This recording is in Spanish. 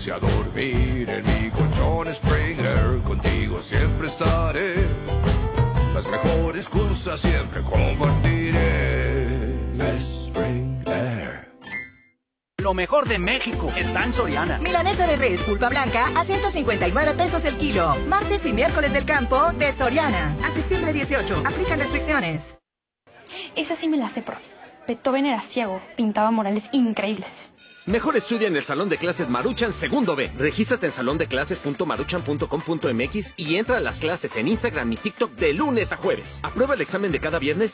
irse a dormir en mi colchón Springer. Contigo siempre estaré. Las mejores cosas siempre compartiré. Springer. Lo mejor de México está en Soriana. Milanesa de res pulpa blanca a 159 pesos el kilo. Martes y miércoles del campo de Soriana. A septiembre 18. Aplican restricciones. Esa sí me la sé, profe. Beethoven era ciego. Pintaba murales increíbles. Mejor estudia en el Salón de Clases Maruchan Segundo B. Regístrate en salondeclases.maruchan.com.mx y entra a las clases en Instagram y TikTok de lunes a jueves. Aprueba el examen de cada viernes